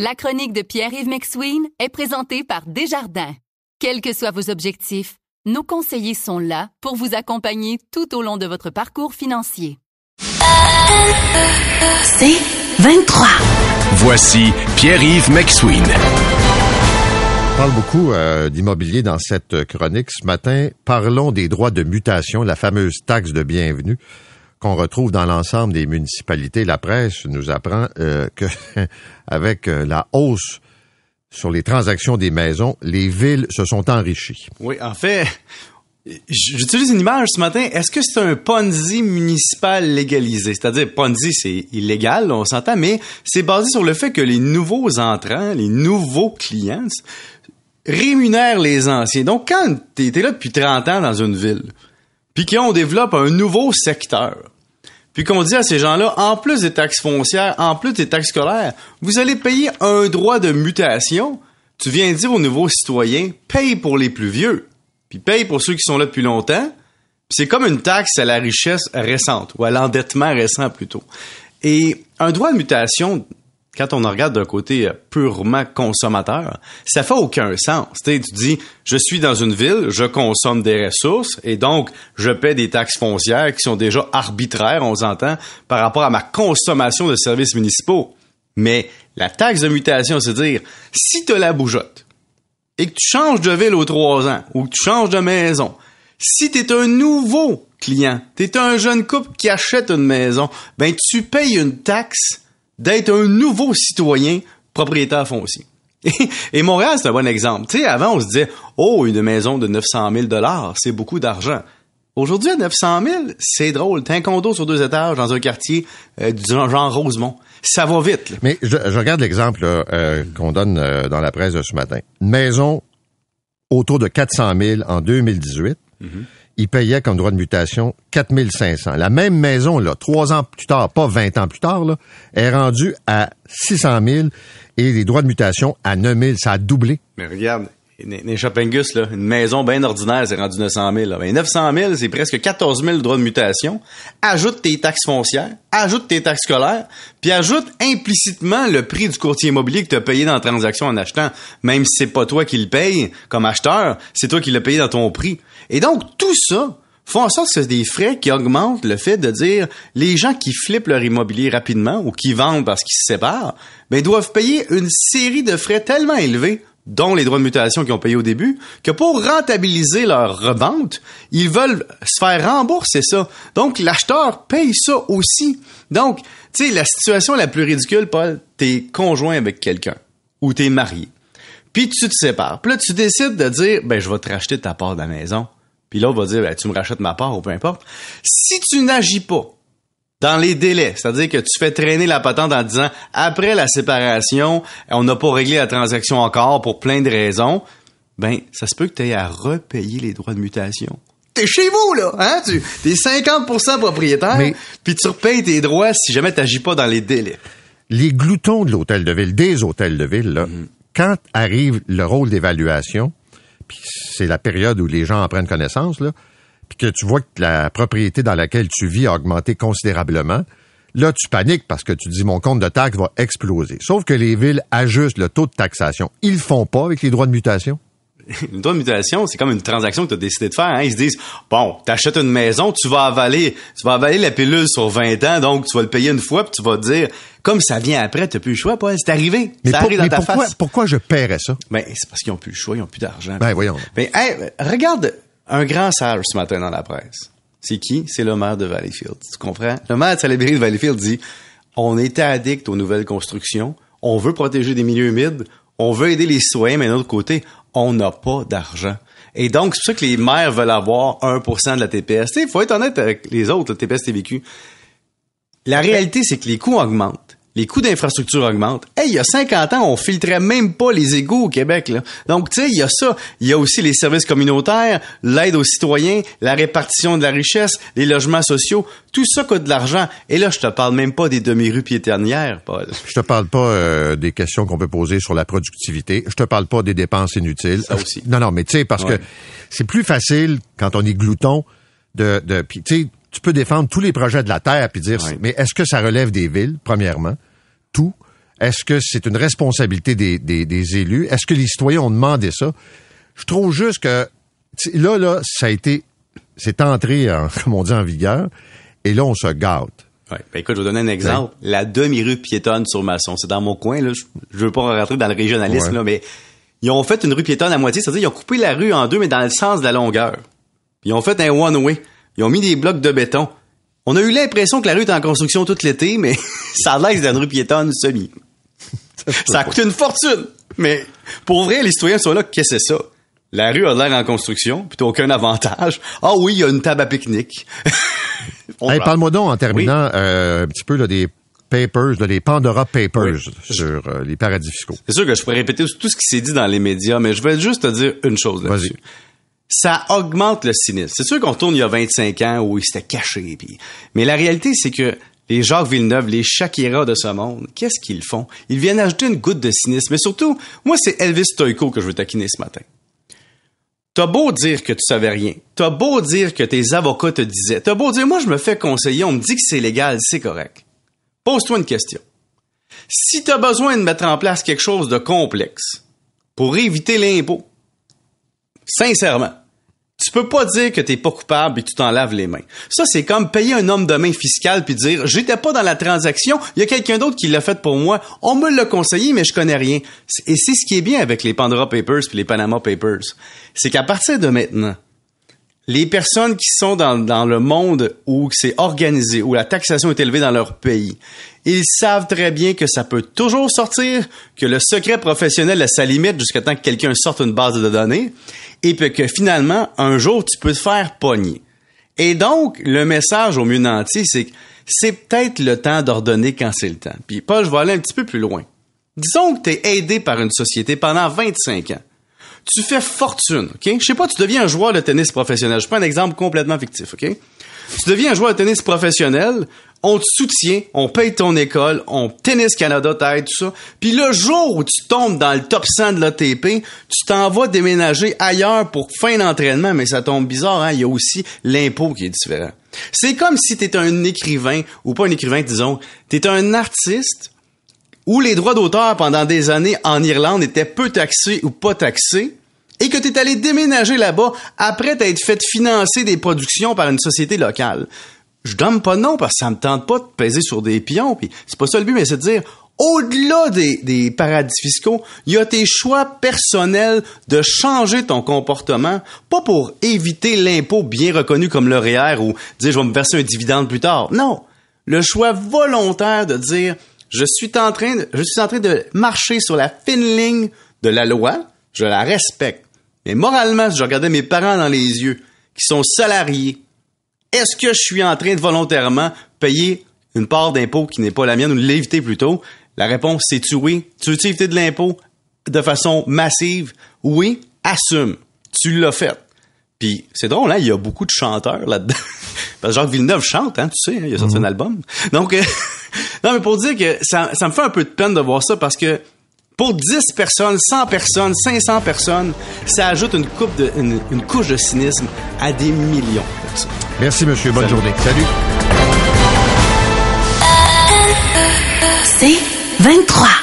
La chronique de Pierre-Yves McSween est présentée par Desjardins. Quels que soient vos objectifs, nos conseillers sont là pour vous accompagner tout au long de votre parcours financier. C'est 23. Voici Pierre-Yves McSween. On parle beaucoup d'immobilier dans cette chronique. Ce matin, parlons des droits de mutation, la fameuse taxe de bienvenue qu'on retrouve dans l'ensemble des municipalités. La presse nous apprend que avec la hausse sur les transactions des maisons, les villes se sont enrichies. Oui, en fait, j'utilise une image ce matin. Est-ce que c'est un Ponzi municipal légalisé? C'est-à-dire, Ponzi, c'est illégal, on s'entend, mais c'est basé sur le fait que les nouveaux entrants, les nouveaux clients rémunèrent les anciens. Donc, quand t'es là depuis 30 ans dans une ville, puis qu'on développe un nouveau secteur, puis qu'on dit à ces gens-là, en plus des taxes foncières, en plus des taxes scolaires, vous allez payer un droit de mutation. Tu viens dire aux nouveaux citoyens, paye pour les plus vieux, puis paye pour ceux qui sont là depuis longtemps. Puis c'est comme une taxe à la richesse récente, ou à l'endettement récent plutôt. Et un droit de mutation, quand on en regarde d'un côté purement consommateur, ça fait aucun sens. Tu dis, je suis dans une ville, je consomme des ressources et donc je paie des taxes foncières qui sont déjà arbitraires, on s'entend, par rapport à ma consommation de services municipaux. Mais la taxe de mutation, c'est dire, si tu as la bougeotte et que tu changes de ville aux 3 ans ou que tu changes de maison, si tu es un nouveau client, tu es un jeune couple qui achète une maison, ben tu payes une taxe d'être un nouveau citoyen propriétaire foncier. Et Montréal, c'est un bon exemple. Tu sais, avant, on se disait, oh, une maison de 900 000 $, c'est beaucoup d'argent. Aujourd'hui, à 900 000, c'est drôle. T'as un condo sur 2 étages dans un quartier du genre Rosemont. Ça va vite. Là. Mais je regarde l'exemple qu'on donne dans la presse de ce matin. Une maison autour de 400 000 en 2018. Il payait comme droit de mutation 4 500. La même maison, là, 3 ans plus tard, pas 20 ans plus tard, là, est rendue à 600 000 et les droits de mutation à 9 000. Ça a doublé. Mais regarde, les Chopingus, là, une maison bien ordinaire, c'est rendu 900 000. Là. Ben, 900 000, c'est presque 14 000 droits de mutation. Ajoute tes taxes foncières, ajoute tes taxes scolaires, puis ajoute implicitement le prix du courtier immobilier que tu as payé dans la transaction en achetant. Même si c'est pas toi qui le paye comme acheteur, c'est toi qui l'as payé dans ton prix. Et donc, tout ça font en sorte que c'est des frais qui augmentent le fait de dire les gens qui flippent leur immobilier rapidement ou qui vendent parce qu'ils se séparent, ben, doivent payer une série de frais tellement élevés, dont les droits de mutation qu'ils ont payés au début, que pour rentabiliser leur revente, ils veulent se faire rembourser ça. Donc, l'acheteur paye ça aussi. Donc, tu sais, la situation la plus ridicule, Paul, t'es conjoint avec quelqu'un ou t'es marié. Puis tu te sépares. Puis là, tu décides de dire, ben, je vais te racheter ta part de la maison. Puis l'autre va dire, ben, tu me rachètes ma part ou peu importe. Si tu n'agis pas dans les délais, c'est-à-dire que tu fais traîner la patente en disant, après la séparation, on n'a pas réglé la transaction encore pour plein de raisons, ben, ça se peut que tu aies à repayer les droits de mutation. T'es chez vous, là, hein? T'es 50% propriétaire, puis tu repayes tes droits si jamais t'agis pas dans les délais. Les gloutons de l'hôtel de ville, des hôtels de ville, là, quand arrive le rôle d'évaluation, puis c'est la période où les gens en prennent connaissance, là, puis que tu vois que la propriété dans laquelle tu vis a augmenté considérablement, là, tu paniques parce que tu dis, mon compte de taxe va exploser. Sauf que les villes ajustent le taux de taxation. Ils le font pas avec les droits de mutation. Le droit de mutation, c'est comme une transaction que tu as décidé de faire. Hein? Ils se disent, bon, t'achètes une maison, tu vas avaler la pilule sur 20 ans, donc tu vas le payer une fois, puis tu vas te dire, comme ça vient après, t'as plus le choix, Paul, c'est arrivé. Mais, ça arrive dans ta face. Pourquoi je paierais ça? Ben, c'est parce qu'ils ont plus le choix, ils ont plus d'argent. Ben, voyons. Ben, hey, regarde un grand sage ce matin dans la presse. C'est qui? C'est le maire de Valleyfield. Tu comprends? Le maire de Salaberry de Valleyfield dit, on était addict aux nouvelles constructions, on veut protéger des milieux humides, on veut aider les citoyens, mais d'un autre côté, on n'a pas d'argent. Et donc, c'est pour ça que les maires veulent avoir 1% de la TPS. Il faut être honnête avec les autres, le TPS, TVQ. La réalité, c'est que les coûts augmentent. Les coûts d'infrastructure augmentent. Hey, il y a 50 ans, on filtrait même pas les égouts au Québec, là. Donc, tu sais, il y a ça. Il y a aussi les services communautaires, l'aide aux citoyens, la répartition de la richesse, les logements sociaux. Tout ça coûte de l'argent. Et là, je te parle même pas des demi-rues piétonnières, Paul. Je te parle pas des questions qu'on peut poser sur la productivité. Je te parle pas des dépenses inutiles. Ça aussi. Non, mais tu sais, parce que c'est plus facile quand on est glouton puis tu sais, tu peux défendre tous les projets de la Terre puis dire, mais est-ce que ça relève des villes, premièrement? Tout. Est-ce que c'est une responsabilité des élus? Est-ce que les citoyens ont demandé ça? Je trouve juste que là, c'est entré, comme on dit, en vigueur, et là, on se gâte. Ouais. Ben écoute, je vais donner un exemple. Ouais. La demi-rue piétonne sur Masson, c'est dans mon coin, là. Je veux pas rentrer dans le régionalisme, là, mais ils ont fait une rue piétonne à moitié, c'est-à-dire ils ont coupé la rue en deux, mais dans le sens de la longueur. Ils ont fait un one-way. Ils ont mis des blocs de béton. On a eu l'impression que la rue était en construction tout l'été, mais ça a l'air que c'est une rue piétonne semi. Ça a coûté une fortune. Mais pour vrai, les citoyens sont là, qu'est-ce que c'est ça? La rue a l'air en construction, puis t'as aucun avantage. Ah oui, il y a une table à pique-nique. Hey, parle-moi donc en terminant un petit peu là, des papers, là, les Pandora Papers sur les paradis fiscaux. C'est sûr que je pourrais répéter tout ce qui s'est dit dans les médias, mais je vais juste te dire une chose là-dessus. Vas-y. Ça augmente le cynisme. C'est sûr qu'on retourne il y a 25 ans où il s'était caché. Mais la réalité, c'est que les Jacques Villeneuve, les Shakira de ce monde, qu'est-ce qu'ils font? Ils viennent ajouter une goutte de cynisme. Mais surtout, moi, c'est Elvis Stoïko que je veux taquiner ce matin. T'as beau dire que tu savais rien. T'as beau dire que tes avocats te disaient. T'as beau dire, moi, je me fais conseiller, on me dit que c'est légal, c'est correct. Pose-toi une question. Si t'as besoin de mettre en place quelque chose de complexe pour éviter l'impôt, sincèrement, tu peux pas dire que t'es pas coupable et que tu t'en laves les mains. Ça, c'est comme payer un homme de main fiscal puis dire, j'étais pas dans la transaction, il y a quelqu'un d'autre qui l'a fait pour moi, on me l'a conseillé, mais je connais rien. Et c'est ce qui est bien avec les Pandora Papers puis les Panama Papers. C'est qu'à partir de maintenant, les personnes qui sont dans le monde où c'est organisé, où la taxation est élevée dans leur pays, ils savent très bien que ça peut toujours sortir, que le secret professionnel a sa limite jusqu'à temps que quelqu'un sorte une base de données, et puis que finalement, un jour, tu peux te faire pogner. Et donc, le message au mieux nanti, c'est que c'est peut-être le temps d'ordonner quand c'est le temps. Puis Paul, je vais aller un petit peu plus loin. Disons que tu es aidé par une société pendant 25 ans. Tu fais fortune, OK? Je sais pas, tu deviens un joueur de tennis professionnel. Je prends un exemple complètement fictif, OK? Tu deviens un joueur de tennis professionnel, on te soutient, on paye ton école, on Tennis Canada t'aide, tout ça. Puis le jour où tu tombes dans le top 100 de l'ATP, tu t'en vas déménager ailleurs pour fin d'entraînement, mais ça tombe bizarre, hein? Il y a aussi l'impôt qui est différent. C'est comme si t'étais un écrivain, ou pas un écrivain, disons, t'étais un artiste où les droits d'auteur pendant des années en Irlande étaient peu taxés ou pas taxés, et que t'es allé déménager là-bas après t'être fait financer des productions par une société locale. Je donne pas de nom parce que ça me tente pas de peser sur des pions, puis c'est pas ça le but, mais c'est de dire, au-delà des paradis fiscaux, il y a tes choix personnels de changer ton comportement, pas pour éviter l'impôt bien reconnu comme le REER ou dire je vais me verser un dividende plus tard. Non, le choix volontaire de dire je suis en train de marcher sur la fine ligne de la loi, je la respecte. Mais moralement, si je regardais mes parents dans les yeux, qui sont salariés, est-ce que je suis en train de volontairement payer une part d'impôt qui n'est pas la mienne ou de l'éviter plutôt? La réponse, c'est oui. Tu veux-tu éviter de l'impôt de façon massive? Oui, assume. Tu l'as fait. Puis, c'est drôle, hein? Il y a beaucoup de chanteurs là-dedans. Parce que Jacques Villeneuve chante, hein? Tu sais, hein? Il a sorti un album. Donc, non, mais pour dire que ça me fait un peu de peine de voir ça parce que pour 10 personnes, 100 personnes, 500 personnes, ça ajoute une couche de cynisme à des millions de personnes. Merci, monsieur. Bonne journée. Salut. C'est 23.